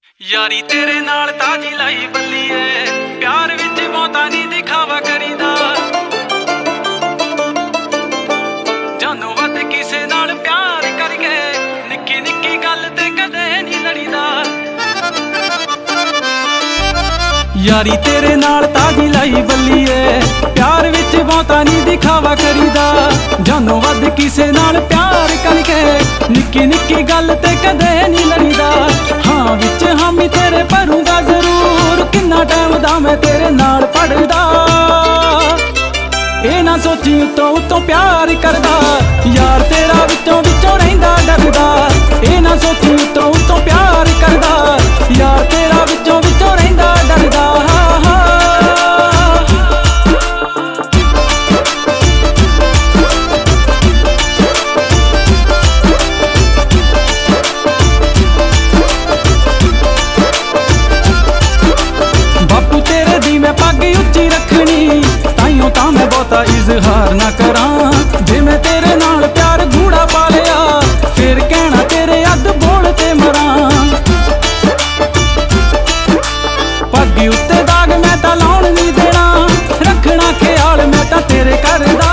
यारी तेरे नाल ताजी लाई बल्लीए, प्यार विच बहुता नहीं दिखावा करीदा। जानो वध किसे नाल प्यार करके, निक्की निक्की गल ते कदे नहीं लड़ीदा। यारी तेरे नाल ताजी लाई बल्लीए, प्यार विच बहुता नहीं दिखावा करीदा। जानो वध किसे नाल प्यार करके, निक्की निक्की गल ते कदे नहीं लड़ीदा। हाँ विच हामी तेरे भरूंगा जरूर, किन्ना टाइम दा मैं तेरे नाल पढ़दा। ए ना सोची उतों उतों प्यार करदा, यार तेरा विचों विचों रहिंदा डरदा। ए ना सोची उतों उतों प्यार करदा, यार तेरा विचों विचों रहिंदा डरदा। पग उच्ची रखनी ताइयों तां मैं बहुता इजहार ना करां। जे मैं तेरे नाल प्यार गूढ़ा पा लिया, फिर कहना तेरे अद बोल ते मरां। पग उत्ते दाग मैं तां लाउण नहीं देना, रखना ख्याल मैं तां तेरे करदा।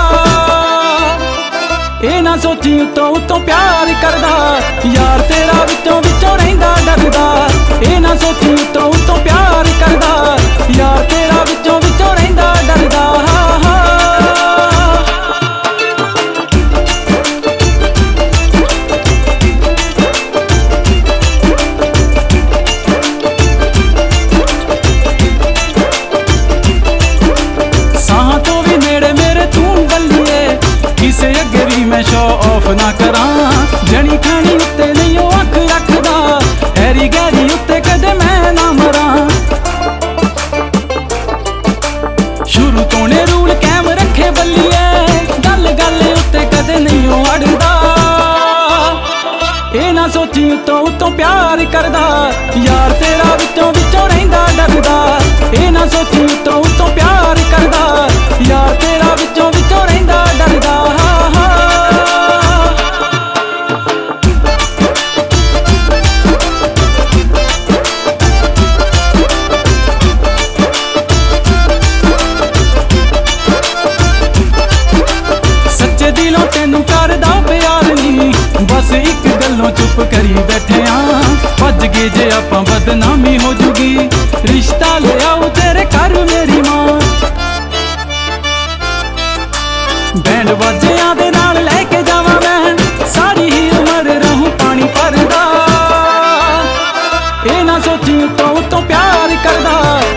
ए ना सोची उतों उतों प्यार करदा, यार तेरा विचों विचों रहिंदा डरदा। ए ना सोची उतों उतों प्यार करदा, यार तेरा विचों विचों रहिंदा डरदा। साहां तो भी नेड़े मेरे तू बल्लीए, किसे अगे भी मैं शो ऑफ ना करां। जनी खानी उत्ते नहीं ओ अख रखदा, हैरी गैरी उत्ते कदे मैं ना मरां। शुरू तो ने रूल कैम रखे बल्लीए, गल गल उत्ते कदे नहीं ओ अड़दा। ए ना सोची उतों उतों प्यार करदा, यार तेरा विचों विचों रहिंदा डरदा। ए ना सोची उतों उतों प्यार करदा, यार तेरा विचों विचों रहिंदा डरदा। दिलों तेनू करदा प्यार नी, बस एक गलों चुप करी बैठे आ। भज गए जे आपां बदनामी हो जूगी, रिश्ता ले आओ तेरे घर मेरी मां। बैंड बाजियां दे नाल लैके जावां मैं, सारी ही उम्र रहूं पानी भरदा। ए ना सोची उतों उतों प्यार करदा,